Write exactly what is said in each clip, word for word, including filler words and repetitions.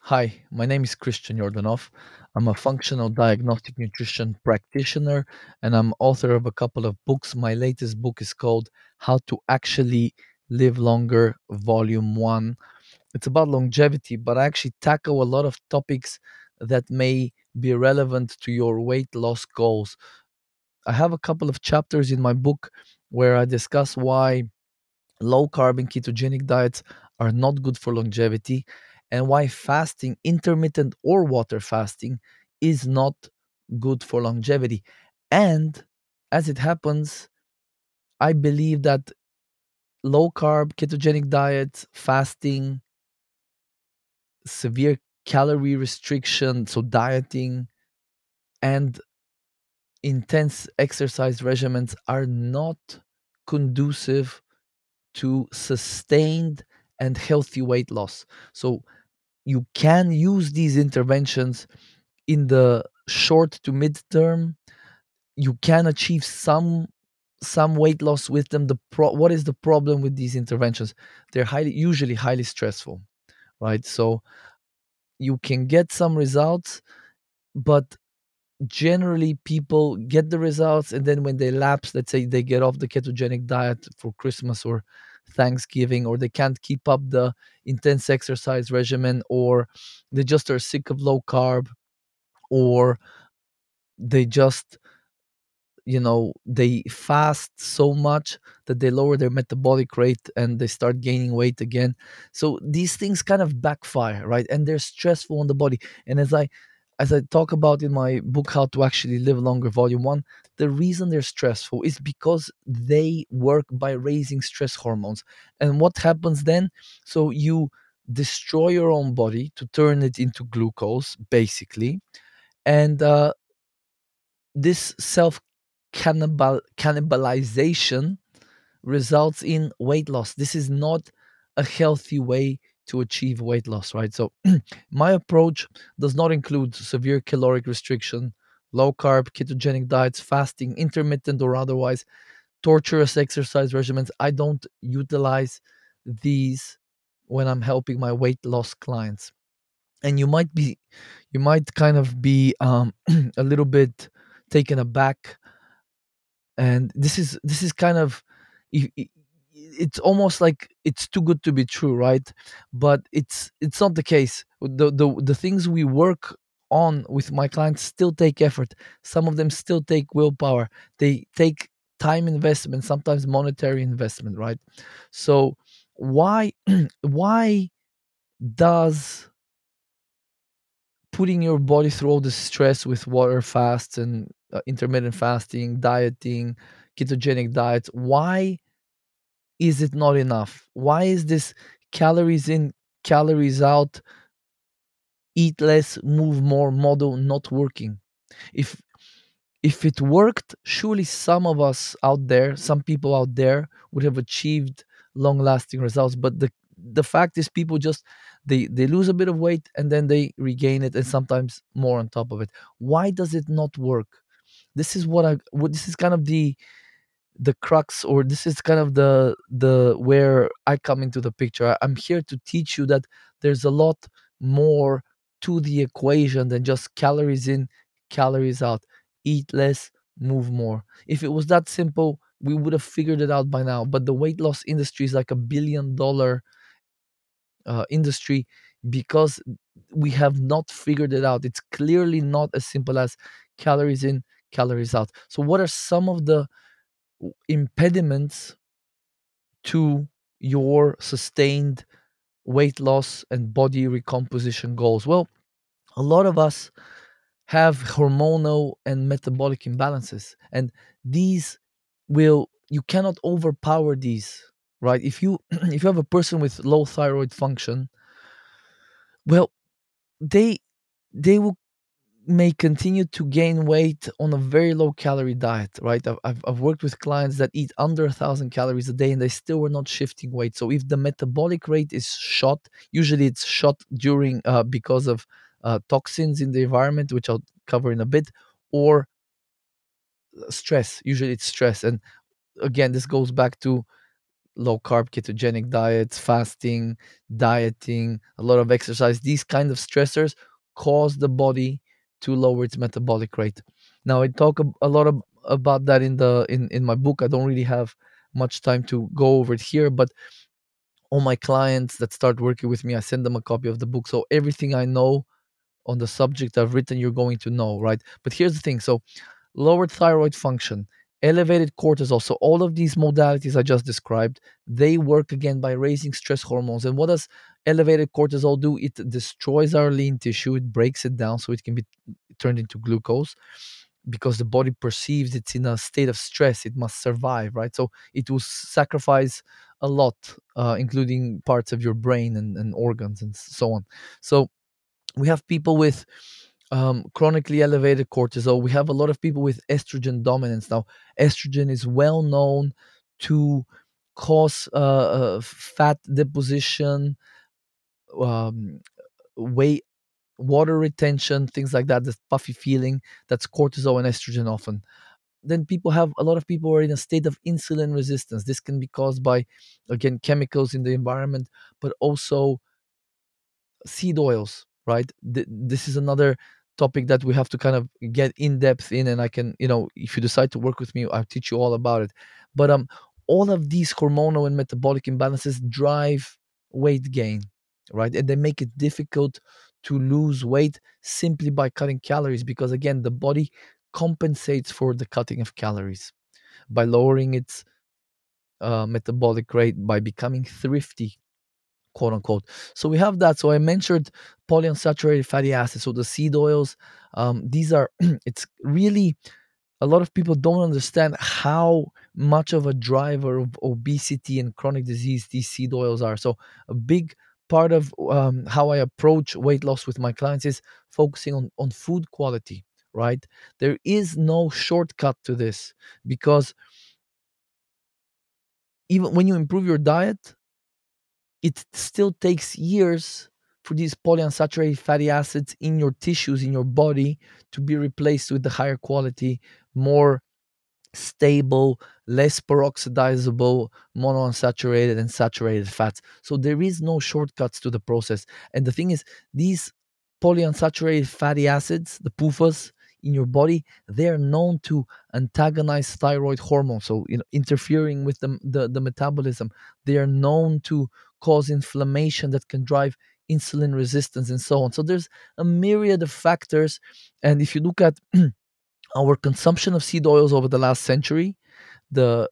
Hi, my name is Christian Yordanov. I'm a functional diagnostic nutrition practitioner and I'm author of a couple of books. My latest book is called How to Actually Live Longer, Volume one. It's about longevity, but I actually tackle a lot of topics that may be relevant to your weight loss goals. I have a couple of chapters in my book where I discuss why low carb and ketogenic diets are not good for longevity, and why fasting, intermittent or water fasting, is not good for longevity. And as it happens, I believe that low carb, ketogenic diets, fasting, severe calorie restriction, so dieting, and intense exercise regimens are not conducive to sustained and healthy weight loss. So you can use these interventions in the short to mid term. You can achieve some some weight loss with them. The pro- what is the problem with these interventions? They're highly usually highly stressful, right? So you can get some results, but generally people get the results, and then when they lapse, let's say they get off the ketogenic diet for Christmas or Thanksgiving, or they can't keep up the intense exercise regimen, or they just are sick of low carb, or they just, you know, they fast so much that they lower their metabolic rate and they start gaining weight again. So these things kind of backfire, right? And they're stressful on the body. And as i as I talk about in my book, How to Actually Live Longer, Volume one, the reason they're stressful is because they work by raising stress hormones. And what happens then? So you destroy your own body to turn it into glucose, basically. And uh, this self cannibal cannibalization results in weight loss. This is not a healthy way to achieve weight loss, right? So my approach does not include severe caloric restriction, low carb, ketogenic diets, fasting, intermittent or otherwise, torturous exercise regimens. I don't utilize these when I'm helping my weight loss clients. And you might be you might kind of be um, a little bit taken aback, and this is this is kind of i- i- it's almost like it's too good to be true, right? But it's it's not the case. The the, the things we work on with my clients still take effort. Some of them still take willpower. They take time investment, sometimes monetary investment, right? So why why does putting your body through all this stress with water fasts and uh, intermittent fasting, dieting, ketogenic diets, why is it not enough? Why is this calories in, calories out, eat less, move more model not working? If if it worked, surely some of us out there, some people out there would have achieved long lasting results. But the the fact is people just they they lose a bit of weight and then they regain it, and sometimes more on top of it. Why does it not work? This is what I what this is kind of the the crux, or this is kind of the the where I come into the picture. I, I'm here to teach you that there's a lot more to the equation than just calories in, calories out. Eat less, move more. If it was that simple, we would have figured it out by now. But the weight loss industry is like a billion dollar uh, industry because we have not figured it out. It's clearly not as simple as calories in, calories out. So what are some of the impediments to your sustained weight loss and body recomposition goals? Well, a lot of us have hormonal and metabolic imbalances, and these will you cannot overpower these, right? If you if you have a person with low thyroid function, well, they they will may continue to gain weight on a very low calorie diet, right? I've, I've, I've worked with clients that eat under a thousand calories a day and they still were not shifting weight. So if the metabolic rate is shot, usually it's shot during uh, because of uh, toxins in the environment, which I'll cover in a bit, or stress. Usually it's stress. And again, this goes back to low carb ketogenic diets, fasting, dieting, a lot of exercise, these kind of stressors cause the body to lower its metabolic rate. Now I talk ab- a lot of, about that in the in in my book. I don't really have much time to go over it here, but all my clients that start working with me, I send them a copy of the book. So everything I know on the subject I've written, you're going to know, right? But here's the thing. So lowered thyroid function, elevated cortisol. So all of these modalities I just described, they work again by raising stress hormones. And what does elevated cortisol do? It destroys our lean tissue. It breaks it down so it can be turned into glucose because the body perceives it's in a state of stress. It must survive, right? So it will sacrifice a lot, uh, including parts of your brain and, and organs and so on. So we have people with um, chronically elevated cortisol. We have a lot of people with estrogen dominance. Now, estrogen is well known to cause uh, uh, fat deposition, um, weight, water retention, things like that. This puffy feeling, that's cortisol and estrogen often. Then people have a lot of people are in a state of insulin resistance. This can be caused by, again, chemicals in the environment, but also seed oils, right? Th- this is another topic that we have to kind of get in depth in, and I can, you know, if you decide to work with me, I'll teach you all about it. But um, all of these hormonal and metabolic imbalances drive weight gain, right? And they make it difficult to lose weight simply by cutting calories, because again, the body compensates for the cutting of calories by lowering its uh, metabolic rate, by becoming thrifty, quote unquote. So we have that. So I mentioned polyunsaturated fatty acids. So the seed oils, um, these are, it's really, a lot of people don't understand how much of a driver of obesity and chronic disease these seed oils are. So a big part of um, how I approach weight loss with my clients is focusing on, on food quality, right? There is no shortcut to this, because even when you improve your diet, it still takes years for these polyunsaturated fatty acids in your tissues, in your body, to be replaced with the higher quality, more stable, less peroxidizable monounsaturated and saturated fats. So there is no shortcuts to the process. And the thing is, these polyunsaturated fatty acids, the P U F As in your body, they are known to antagonize thyroid hormone. So, you know, interfering with the, the, the metabolism. They are known to cause inflammation that can drive insulin resistance and so on. So there's a myriad of factors. And if you look at our consumption of seed oils over the last century, the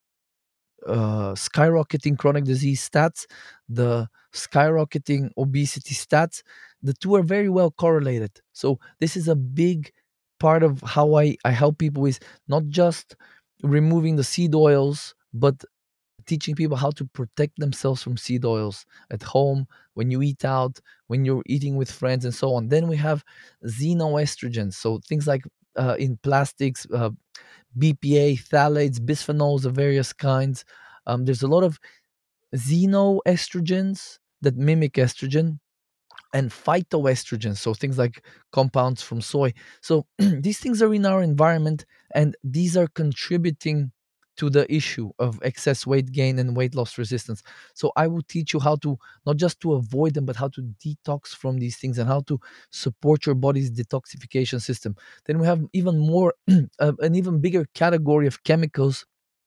uh, skyrocketing chronic disease stats, the skyrocketing obesity stats, the two are very well correlated. So this is a big part of how I, I help people, is not just removing the seed oils, but teaching people how to protect themselves from seed oils at home, when you eat out, when you're eating with friends, and so on. Then we have xenoestrogens, so things like uh, in plastics, uh, B P A, phthalates, bisphenols of various kinds. Um, there's a lot of xenoestrogens that mimic estrogen, and phytoestrogens, so things like compounds from soy. So these things are in our environment, and these are contributing to the issue of excess weight gain and weight loss resistance. So I will teach you how to, not just to avoid them, but how to detox from these things and how to support your body's detoxification system. Then we have even more, uh, an even bigger category of chemicals,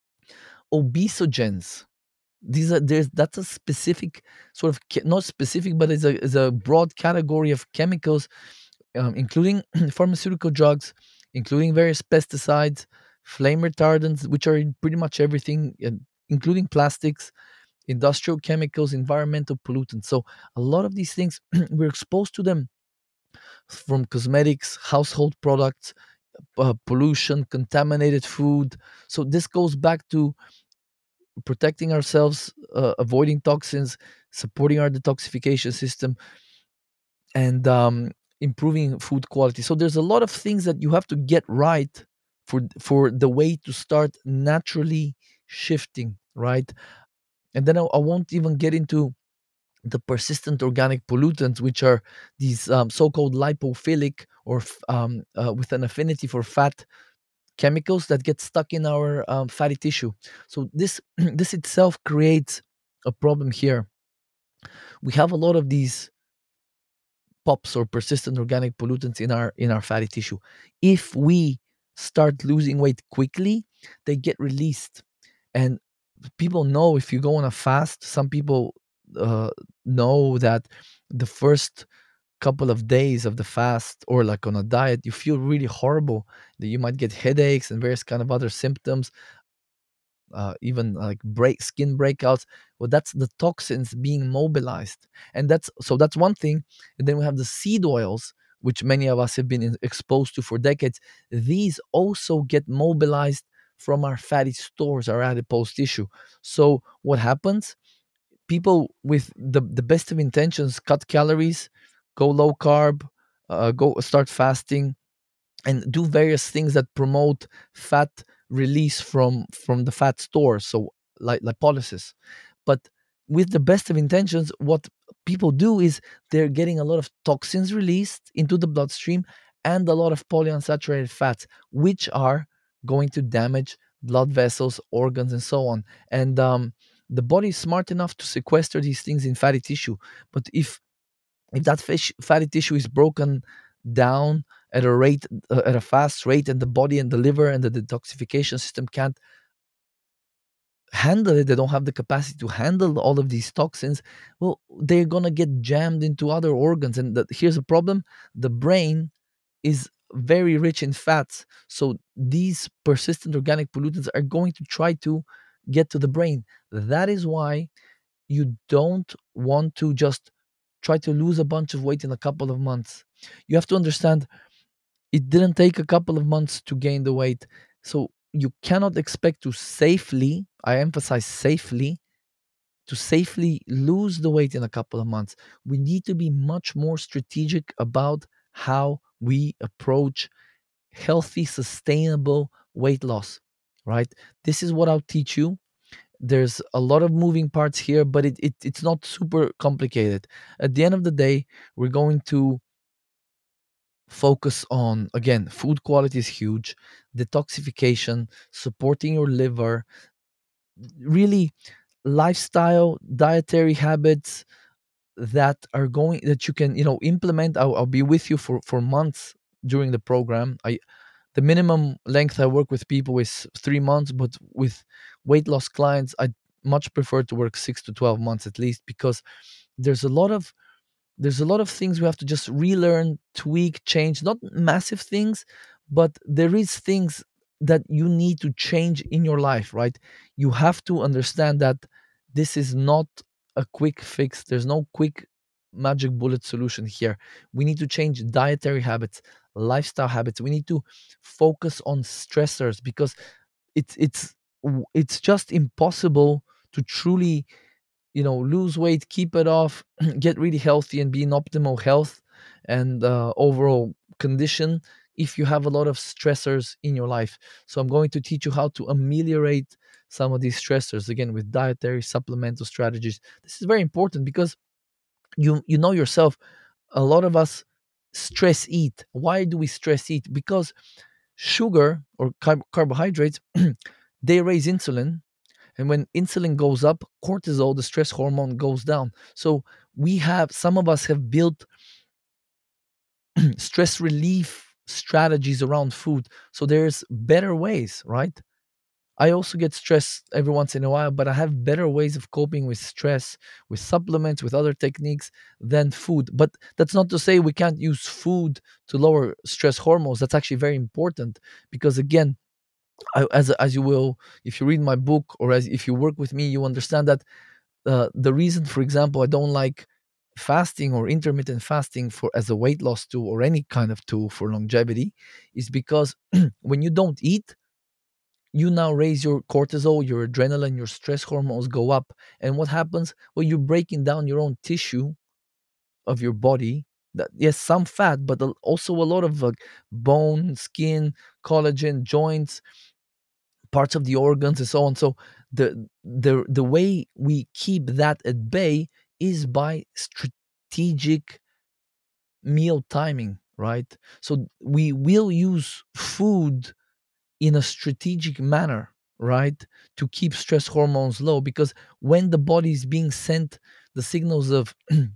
obesogens. These are there's That's a specific sort of che- not specific, but it's a, it's a broad category of chemicals, um, including pharmaceutical drugs, including various pesticides, flame retardants, which are in pretty much everything, uh, including plastics, industrial chemicals, environmental pollutants. So a lot of these things we're exposed to them from cosmetics, household products, uh, pollution, contaminated food. So this goes back to protecting ourselves, uh, avoiding toxins, supporting our detoxification system, and um, improving food quality. So there's a lot of things that you have to get right for for the way to start naturally shifting, right? And then I, I won't even get into the persistent organic pollutants, which are these um, so-called lipophilic, or f- um, uh, with an affinity for fat chemicals that get stuck in our um, fatty tissue. So this this itself creates a problem here. We have a lot of these pops or persistent organic pollutants in our in our fatty tissue. If we start losing weight quickly, they get released. And people know, if you go on a fast, some people uh, know that the first couple of days of the fast, or like on a diet, you feel really horrible, that you might get headaches and various kind of other symptoms, uh, even like break skin breakouts. Well, that's the toxins being mobilized. And that's so that's one thing. And then we have the seed oils, which many of us have been in- exposed to for decades. These also get mobilized from our fatty stores, our adipose tissue. So what happens? People with the, the best of intentions cut calories, go low carb, uh, go start fasting, and do various things that promote fat release from from the fat stores, so like lipolysis. But with the best of intentions, what people do is they're getting a lot of toxins released into the bloodstream, and a lot of polyunsaturated fats, which are going to damage blood vessels, organs, and so on. And um, the body is smart enough to sequester these things in fatty tissue. But if if that fish, fatty tissue is broken down at a rate, uh, at a fast rate, and the body and the liver and the detoxification system can't handle it, they don't have the capacity to handle all of these toxins, well, they're gonna get jammed into other organs. And the, here's a problem: the brain is very rich in fats, so these persistent organic pollutants are going to try to get to the brain. That is why you don't want to just try to lose a bunch of weight in a couple of months. You have to understand, it didn't take a couple of months to gain the weight. So you cannot expect to safely, I emphasize safely, to safely lose the weight in a couple of months. We need to be much more strategic about how we approach healthy, sustainable weight loss, right? This is what I'll teach you. There's a lot of moving parts here, but it, it it's not super complicated. At the end of the day, we're going to focus on, again, food quality is huge, detoxification, supporting your liver, really lifestyle, dietary habits that are going that you can, you know, implement. I'll, I'll be with you for for months during the program. I The minimum length I work with people is three months, but with weight loss clients, I much prefer to work six to twelve months at least, because there's a lot of there's a lot of things we have to just relearn, tweak, change. Not massive things, but there is things that you need to change in your life, right? You have to understand that this is not a quick fix. There's no quick magic bullet solution here. We need to change dietary habits, lifestyle habits. We need to focus on stressors, because it's it's w- it's just impossible to truly, you know, lose weight, keep it off, get really healthy, and be in optimal health and uh, overall condition if you have a lot of stressors in your life. So I'm going to teach you how to ameliorate some of these stressors, again, with dietary supplemental strategies. This is very important, because you you know yourself, a lot of us stress eat. Why do we stress eat? Because sugar or carb- carbohydrates they raise insulin, and when insulin goes up, cortisol, the stress hormone, goes down. So we have, some of us have built stress relief strategies around food. So there's better ways, right? I also get stressed every once in a while, but I have better ways of coping with stress, with supplements, with other techniques than food. But that's not to say we can't use food to lower stress hormones. That's actually very important, because again, I, as as you will, if you read my book, or as if you work with me, you understand that uh, the reason, for example, I don't like fasting or intermittent fasting for as a weight loss tool, or any kind of tool for longevity, is because when you don't eat, you now raise your cortisol, your adrenaline, your stress hormones go up. And what happens? Well, you're breaking down your own tissue of your body. That, yes, some fat, but al- also a lot of like bone, skin, collagen, joints, parts of the organs, and so on. So the the the way we keep that at bay is by strategic meal timing, right? So we will use food in a strategic manner, right? To keep stress hormones low, because when the body is being sent the signals of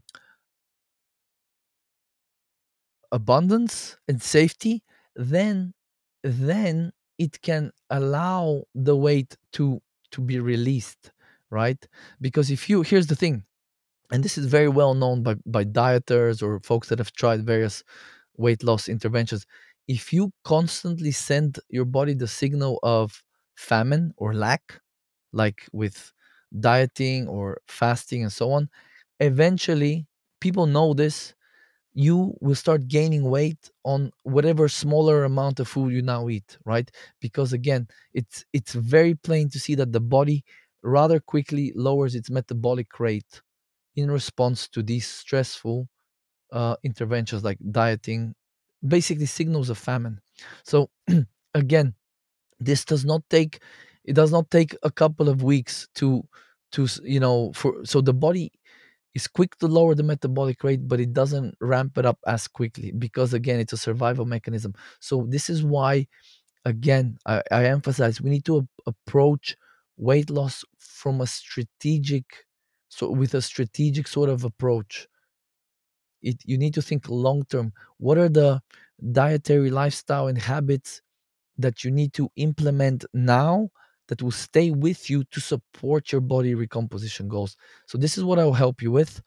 abundance and safety, then then it can allow the weight to to be released, right? Because if you here's the thing, and this is very well known by by dieters or folks that have tried various weight loss interventions. If you constantly send your body the signal of famine or lack, like with dieting or fasting and so on, eventually people know this, you will start gaining weight on whatever smaller amount of food you now eat, right? Because again, it's it's very plain to see that the body rather quickly lowers its metabolic rate in response to these stressful uh, interventions like dieting, basically signals of famine. So again, this does not take it does not take a couple of weeks to to s- you know for so the body is quick to lower the metabolic rate, but it doesn't ramp it up as quickly because again it's a survival mechanism. So this is why, again, i, I emphasize we need to ap- approach weight loss from a strategic, so with a strategic sort of approach. It you need to think long term. What are the dietary lifestyle and habits that you need to implement now that will stay with you to support your body recomposition goals? So this is what I'll help you with.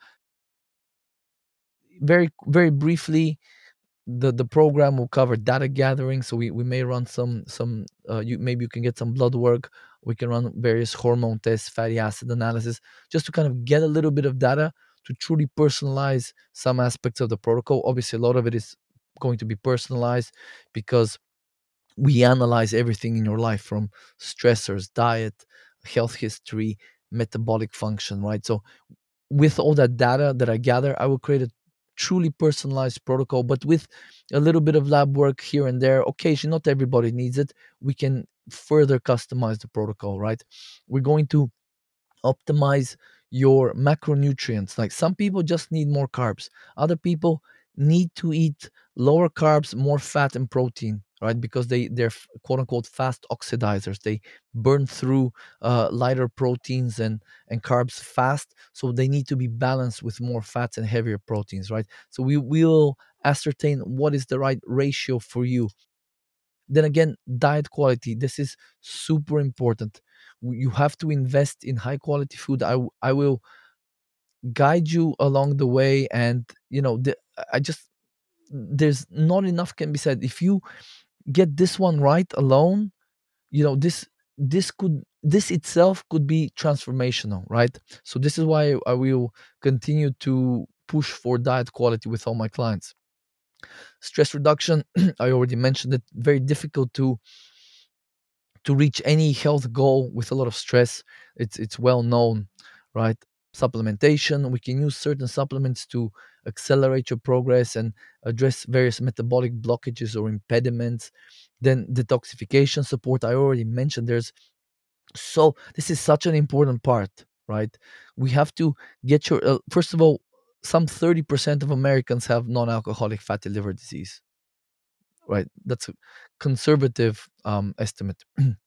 Very very briefly, the the program will cover data gathering, so we, we may run some some uh, you maybe you can get some blood work. We can run various hormone tests, fatty acid analysis, just to kind of get a little bit of data to truly personalize some aspects of the protocol. Obviously a lot of it is going to be personalized because we analyze everything in your life, from stressors, diet, health history, metabolic function, right? So with all that data that I gather, I will create a truly personalized protocol, but with a little bit of lab work here and there. Occasionally, not everybody needs it. We can further customize the protocol, right? We're going to optimize your macronutrients. Like some people just need more carbs, other people need to eat lower carbs, more fat and protein, right? Because they they're f- quote unquote fast oxidizers. They burn through uh, lighter proteins and and carbs fast, so they need to be balanced with more fats and heavier proteins, right? So we will ascertain what is the right ratio for you. Then again, diet quality, this is super important. W- you have to invest in high quality food. I w- I will guide you along the way, and you know the, I just there's not enough can be said. If you get this one right alone, you know this this could this itself could be transformational, right? So this is why I will continue to push for diet quality with all my clients. Stress reduction, I already mentioned it, very difficult to to reach any health goal with a lot of stress. It's it's well known, right? Supplementation, we can use certain supplements to accelerate your progress and address various metabolic blockages or impediments. Then detoxification support, I already mentioned. There's so this is such an important part, right? We have to get your uh, first of all, some thirty percent of Americans have non-alcoholic fatty liver disease, right? That's a conservative um, estimate.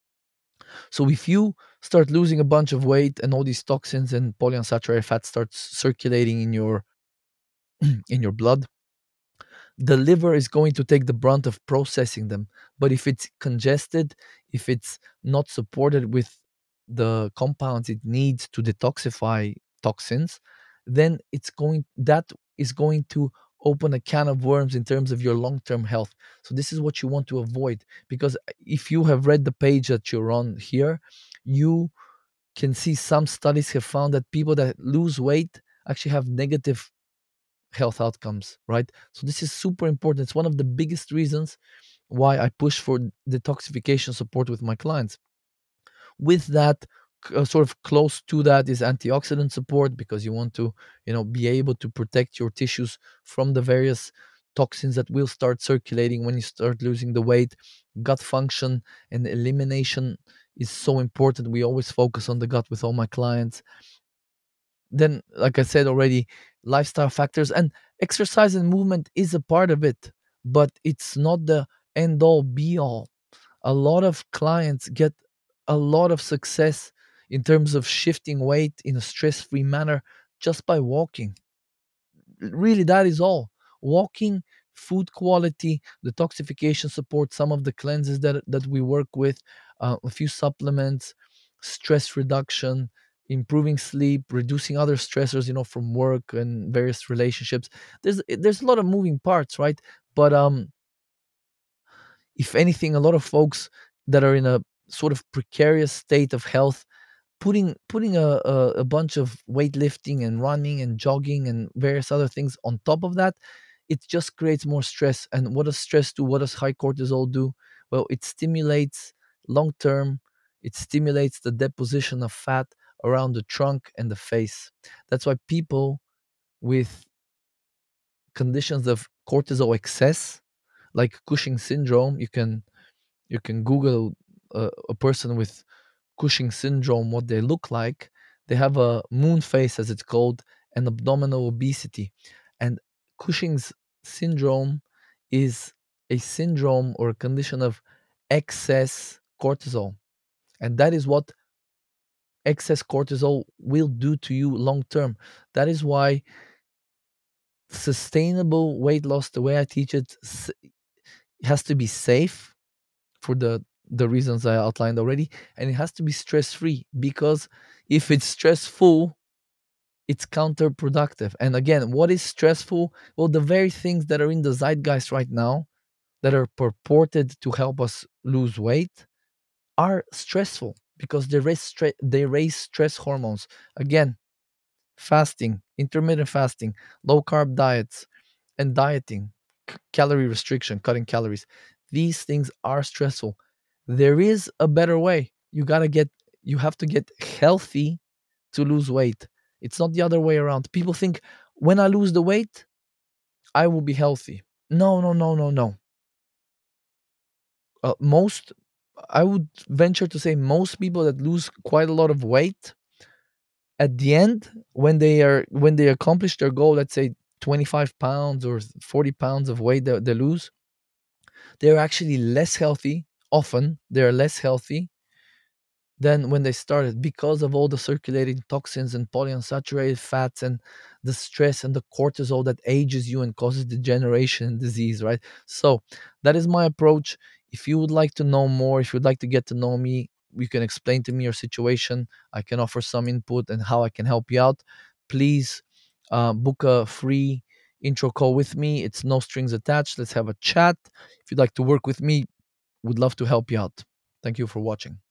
So if you start losing a bunch of weight and all these toxins and polyunsaturated fat starts circulating in your in your blood, the liver is going to take the brunt of processing them. But if it's congested, if it's not supported with the compounds it needs to detoxify toxins, then it's going that is going to open a can of worms in terms of your long-term health. So this is what you want to avoid, because if you have read the page that you're on here, you can see some studies have found that people that lose weight actually have negative health outcomes, right? So this is super important. It's one of the biggest reasons why I push for detoxification support with my clients. With that, c- uh, sort of close to that is antioxidant support, because you want to, you know, be able to protect your tissues from the various toxins that will start circulating when you start losing the weight. Gut function and elimination is so important. We always focus on the gut with all my clients. Then, like I said already, lifestyle factors and exercise and movement is a part of it, but it's not the end all be all. A lot of clients get a lot of success in terms of shifting weight in a stress-free manner just by walking. Really, that is all. Walking, food quality, detoxification support, some of the cleanses that that we work with, uh, a few supplements, stress reduction, improving sleep, reducing other stressors, you know, from work and various relationships. There's there's a lot of moving parts, right? But um, if anything, a lot of folks that are in a sort of precarious state of health, putting putting a, a, a bunch of weightlifting and running and jogging and various other things on top of that, it just creates more stress. And what does stress do? What does high cortisol do? Well, it stimulates long term, it stimulates the deposition of fat around the trunk and the face. That's why people with conditions of cortisol excess, like Cushing syndrome, you can you can Google a, a person with Cushing syndrome, what they look like. They have a moon face, as it's called, and abdominal obesity. And Cushing's syndrome is a syndrome or a condition of excess cortisol. And that is what excess cortisol will do to you long term. That is why sustainable weight loss, the way I teach it, s- has to be safe for the the reasons I outlined already, and it has to be stress free, because if it's stressful, it's counterproductive. And again, what is stressful? Well, the very things that are in the zeitgeist right now that are purported to help us lose weight are stressful because they raise stre- they raise stress hormones. Again, fasting, intermittent fasting, low carb diets, and dieting, c- calorie restriction, cutting calories. These things are stressful. There is a better way. You got to get you have to get healthy to lose weight. It's not the other way around. People think when I lose the weight, I will be healthy. No, no, no, no, no. Uh, most I would venture to say most people that lose quite a lot of weight at the end, when they are when they accomplish their goal, let's say twenty-five pounds or forty pounds of weight that they lose, they're actually less healthy. Often they're less healthy than when they started, because of all the circulating toxins and polyunsaturated fats and the stress and the cortisol that ages you and causes degeneration and disease, right? So that is my approach. If you would like to know more, if you'd like to get to know me, you can explain to me your situation. I can offer some input and how I can help you out. Please uh, book a free intro call with me. It's no strings attached. Let's have a chat. If you'd like to work with me, would love to help you out. Thank you for watching.